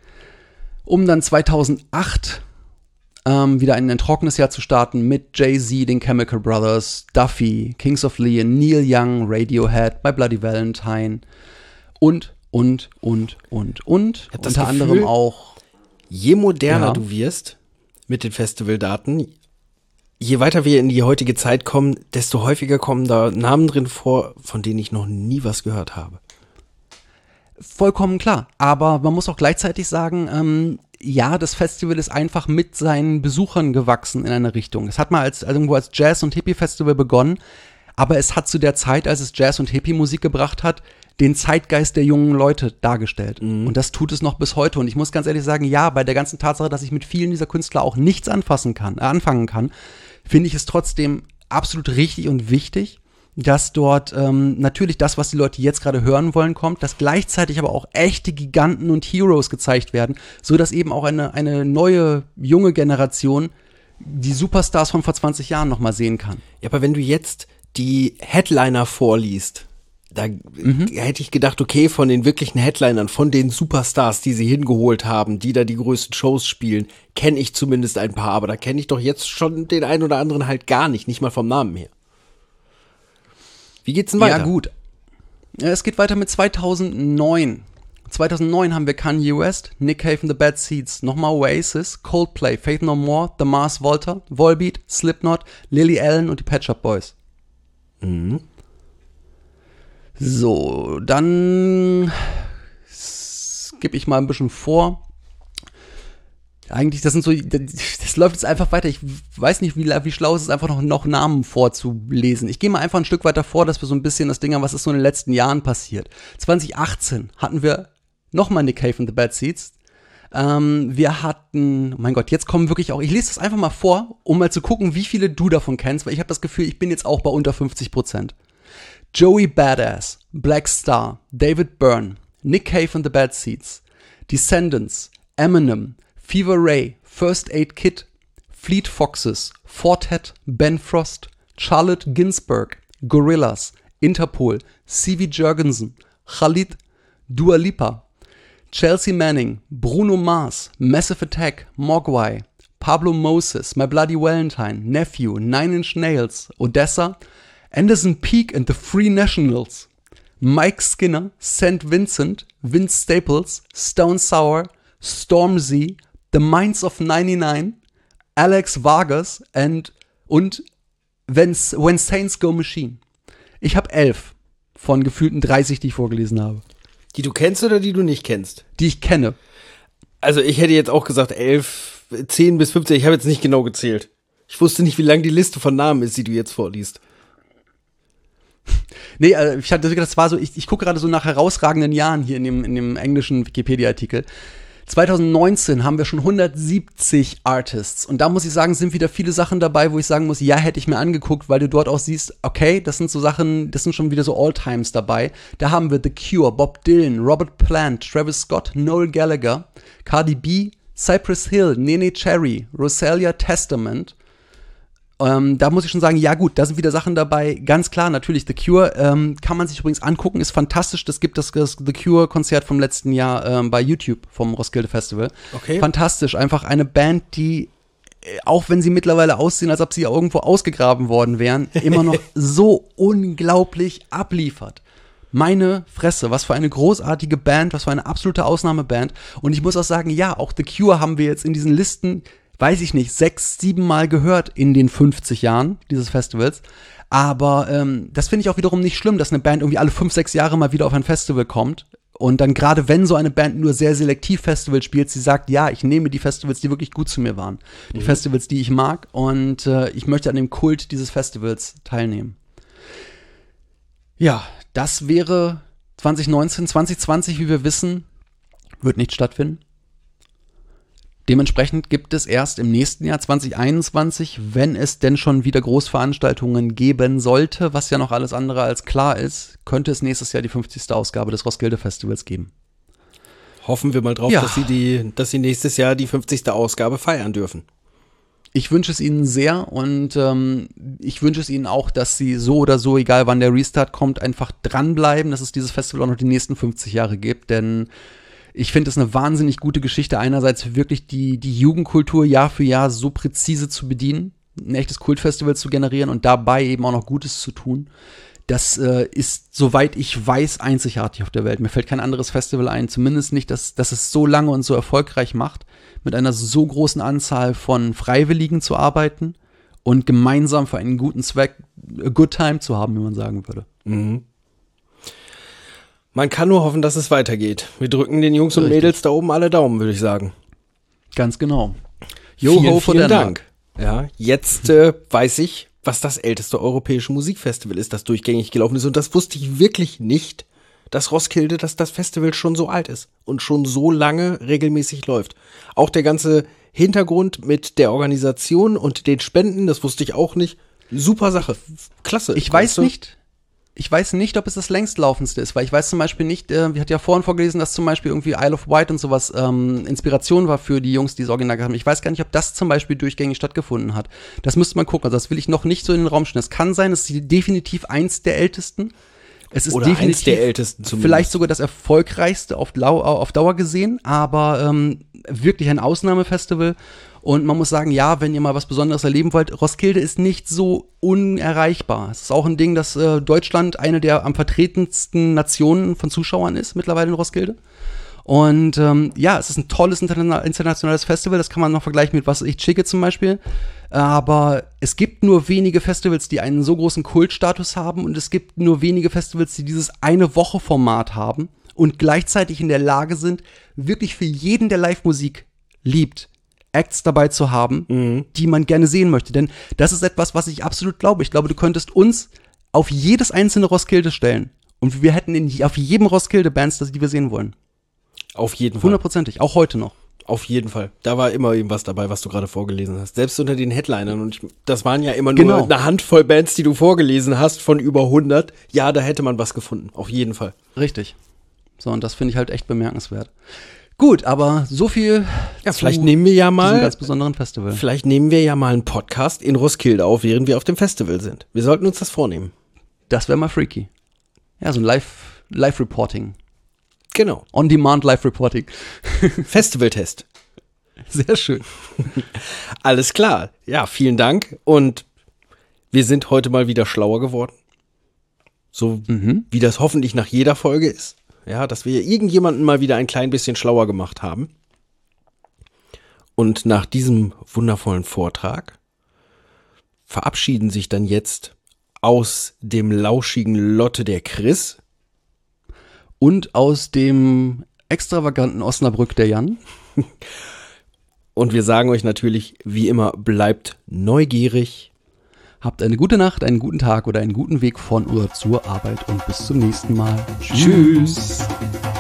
Um dann zweitausendacht ähm, wieder ein, ein trockenes Jahr zu starten mit Jay-Z, den Chemical Brothers, Duffy, Kings of Leon, Neil Young, Radiohead, My Bloody Valentine und, und, und, und, und. Ich hab das Unter Gefühl, anderem auch. Je moderner Ja. du wirst mit den Festivaldaten, je weiter wir in die heutige Zeit kommen, desto häufiger kommen da Namen drin vor, von denen ich noch nie was gehört habe. Vollkommen klar. Aber man muss auch gleichzeitig sagen, ähm, ja, das Festival ist einfach mit seinen Besuchern gewachsen in eine Richtung. Es hat mal als, also irgendwo als Jazz- und Hippie-Festival begonnen, aber es hat zu der Zeit, als es Jazz- und Hippie-Musik gebracht hat, den Zeitgeist der jungen Leute dargestellt. Mhm. Und das tut es noch bis heute. Und ich muss ganz ehrlich sagen, ja, bei der ganzen Tatsache, dass ich mit vielen dieser Künstler auch nichts anfassen kann, äh, anfangen kann, finde ich es trotzdem absolut richtig und wichtig, dass dort ähm, natürlich das, was die Leute jetzt gerade hören wollen, kommt, dass gleichzeitig aber auch echte Giganten und Heroes gezeigt werden, so dass eben auch eine, eine neue, junge Generation die Superstars von vor zwanzig Jahren noch mal sehen kann. Ja, aber wenn du jetzt die Headliner vorliest, da Mhm. hätte ich gedacht, okay, von den wirklichen Headlinern, von den Superstars, die sie hingeholt haben, die da die größten Shows spielen, kenne ich zumindest ein paar, aber da kenne ich doch jetzt schon den einen oder anderen halt gar nicht, nicht mal vom Namen her. Wie geht's denn weiter? Ja, gut. Ja, es geht weiter mit zweitausendneun. zweitausendneun haben wir Kanye West, Nick Cave and the Bad Seeds, nochmal Oasis, Coldplay, Faith No More, The Mars Volta, Volbeat, Slipknot, Lily Allen und die Pet Shop Boys. Mhm. So, dann gebe ich mal ein bisschen vor. Eigentlich, das sind so, das, das läuft jetzt einfach weiter. Ich weiß nicht, wie, wie schlau es ist, einfach noch, noch Namen vorzulesen. Ich gehe mal einfach ein Stück weiter vor, dass wir so ein bisschen das Ding haben, was ist so in den letzten Jahren passiert. zwanzig achtzehn hatten wir nochmal Nick Cave and the Bad Seeds. Ähm, wir hatten, oh mein Gott, jetzt kommen wirklich auch, ich lese das einfach mal vor, um mal zu gucken, wie viele du davon kennst, weil ich habe das Gefühl, ich bin jetzt auch bei unter fünfzig Prozent. Joey Badass, Black Star, David Byrne, Nick Cave and the Bad Seeds, Descendants, Eminem, Fever Ray, First Aid Kit, Fleet Foxes, Fortet, Ben Frost, Charlotte Ginsberg, Gorillaz, Interpol, C V Jurgensen, Khalid, Dua Lipa, Chelsea Manning, Bruno Mars, Massive Attack, Mogwai, Pablo Moses, My Bloody Valentine, Nephew, Nine Inch Nails, Odessa, Anderson Peak and the Free Nationals, Mike Skinner, Saint Vincent, Vince Staples, Stone Sour, Stormzy, The Minds of ninety-nine, Alex Vargas and, und When, When Saints Go Machine. Ich habe elf von gefühlten dreißig, die ich vorgelesen habe. Die du kennst oder die du nicht kennst? Die ich kenne. Also ich hätte jetzt auch gesagt elf, zehn bis fünfzehn, ich habe jetzt nicht genau gezählt. Ich wusste nicht, wie lang die Liste von Namen ist, die du jetzt vorliest. Nee, äh, ich hatte das war so, ich, ich gucke gerade so nach herausragenden Jahren hier in dem, in dem englischen Wikipedia-Artikel. zwanzig neunzehn haben wir schon hundertsiebzig Artists und da muss ich sagen, sind wieder viele Sachen dabei, wo ich sagen muss, ja, hätte ich mir angeguckt, weil du dort auch siehst, okay, das sind so Sachen, das sind schon wieder so All-Times dabei. Da haben wir The Cure, Bob Dylan, Robert Plant, Travis Scott, Noel Gallagher, Cardi B, Cypress Hill, Nene Cherry, Rosalia, Testament. Ähm, da muss ich schon sagen, ja gut, da sind wieder Sachen dabei, ganz klar, natürlich, The Cure ähm, kann man sich übrigens angucken, ist fantastisch, das gibt das, das The Cure-Konzert vom letzten Jahr ähm, bei YouTube vom Roskilde Festival. Okay. Fantastisch, einfach eine Band, die, äh, auch wenn sie mittlerweile aussehen, als ob sie irgendwo ausgegraben worden wären, immer noch so unglaublich abliefert. Meine Fresse, was für eine großartige Band, was für eine absolute Ausnahmeband. Und ich muss auch sagen, ja, auch The Cure haben wir jetzt in diesen Listen, weiß ich nicht, sechs, sieben Mal gehört in den fünfzig Jahren dieses Festivals. Aber ähm, das finde ich auch wiederum nicht schlimm, dass eine Band irgendwie alle fünf, sechs Jahre mal wieder auf ein Festival kommt. Und dann gerade wenn so eine Band nur sehr selektiv Festivals spielt, sie sagt, ja, ich nehme die Festivals, die wirklich gut zu mir waren. Die mhm. Festivals, die ich mag. Und äh, ich möchte an dem Kult dieses Festivals teilnehmen. Ja, das wäre zwanzig neunzehn, zwanzig zwanzig, wie wir wissen, wird nicht stattfinden. Dementsprechend gibt es erst im nächsten Jahr zwanzig einundzwanzig, wenn es denn schon wieder Großveranstaltungen geben sollte, was ja noch alles andere als klar ist, könnte es nächstes Jahr die fünfzigste Ausgabe des Roskilde Festivals geben. Hoffen wir mal drauf, ja. dass sie die, dass sie nächstes Jahr die fünfzigste Ausgabe feiern dürfen. Ich wünsche es ihnen sehr und ähm, ich wünsche es ihnen auch, dass sie so oder so, egal wann der Restart kommt, einfach dranbleiben, dass es dieses Festival auch noch die nächsten fünfzig Jahre gibt, denn ich finde es eine wahnsinnig gute Geschichte, einerseits wirklich die, die Jugendkultur Jahr für Jahr so präzise zu bedienen, ein echtes Kultfestival zu generieren und dabei eben auch noch Gutes zu tun. Das äh, ist, soweit ich weiß, einzigartig auf der Welt. Mir fällt kein anderes Festival ein, zumindest nicht, dass, dass es so lange und so erfolgreich macht, mit einer so großen Anzahl von Freiwilligen zu arbeiten und gemeinsam für einen guten Zweck a good time zu haben, wie man sagen würde. Mhm. Man kann nur hoffen, dass es weitergeht. Wir drücken den Jungs und Richtig. Mädels da oben alle Daumen, würde ich sagen. Ganz genau. Joho, vielen, vielen vielen Dank. Ja, jetzt äh, weiß ich, was das älteste europäische Musikfestival ist, das durchgängig gelaufen ist. Und das wusste ich wirklich nicht, dass Roskilde, dass das Festival schon so alt ist und schon so lange regelmäßig läuft. Auch der ganze Hintergrund mit der Organisation und den Spenden, das wusste ich auch nicht. Super Sache. Klasse. Ich weiß weißt du? nicht, ich weiß nicht, ob es das längstlaufendste ist, weil ich weiß zum Beispiel nicht, äh, wir hatten ja vorhin vorgelesen, dass zum Beispiel irgendwie Isle of Wight und sowas ähm, Inspiration war für die Jungs, die es original haben. Ich weiß gar nicht, ob das zum Beispiel durchgängig stattgefunden hat. Das müsste man gucken, also das will ich noch nicht so in den Raum stellen. Es kann sein, es ist definitiv eins der ältesten. Es ist Oder definitiv eins der ältesten zumindest. Vielleicht sogar das erfolgreichste auf, Lau- auf Dauer gesehen, aber ähm, wirklich ein Ausnahmefestival. Und man muss sagen, ja, wenn ihr mal was Besonderes erleben wollt, Roskilde ist nicht so unerreichbar. Es ist auch ein Ding, dass äh, Deutschland eine der am vertretensten Nationen von Zuschauern ist, mittlerweile in Roskilde. Und ähm, ja, es ist ein tolles interna- internationales Festival, das kann man noch vergleichen mit Was ich schicke zum Beispiel. Aber es gibt nur wenige Festivals, die einen so großen Kultstatus haben und es gibt nur wenige Festivals, die dieses Eine-Woche-Format haben und gleichzeitig in der Lage sind, wirklich für jeden, der Live-Musik liebt, Acts dabei zu haben, mhm. die man gerne sehen möchte. Denn das ist etwas, was ich absolut glaube. Ich glaube, du könntest uns auf jedes einzelne Roskilde stellen und wir hätten in, auf jedem Roskilde Bands, die wir sehen wollen. Auf jeden Fall. Hundertprozentig, auch heute noch. Auf jeden Fall. Da war immer irgendwas dabei, was du gerade vorgelesen hast. Selbst unter den Headlinern. Und ich, das waren ja immer nur Genau. eine Handvoll Bands, die du vorgelesen hast, von über hundert. Ja, da hätte man was gefunden. Auf jeden Fall. Richtig. So, und das finde ich halt echt bemerkenswert. Gut, aber so viel Ja, vielleicht nehmen wir ja diesem mal, ganz besonderen Festival. vielleicht nehmen wir ja mal einen Podcast in Roskilde auf, während wir auf dem Festival sind. Wir sollten uns das vornehmen. Das wäre mal freaky. Ja, so ein Live, Live-Reporting. Genau. On-Demand-Live-Reporting. Festivaltest. Sehr schön. Alles klar. Ja, vielen Dank. Und wir sind heute mal wieder schlauer geworden. So Mhm. wie das hoffentlich nach jeder Folge ist. Ja, dass wir irgendjemanden mal wieder ein klein bisschen schlauer gemacht haben. Und nach diesem wundervollen Vortrag verabschieden sich dann jetzt aus dem lauschigen Lotte der Chris. Und aus dem extravaganten Osnabrück der Jan. Und wir sagen euch natürlich, wie immer, bleibt neugierig. Habt eine gute Nacht, einen guten Tag oder einen guten Weg von oder zur Arbeit und bis zum nächsten Mal. Tschüss.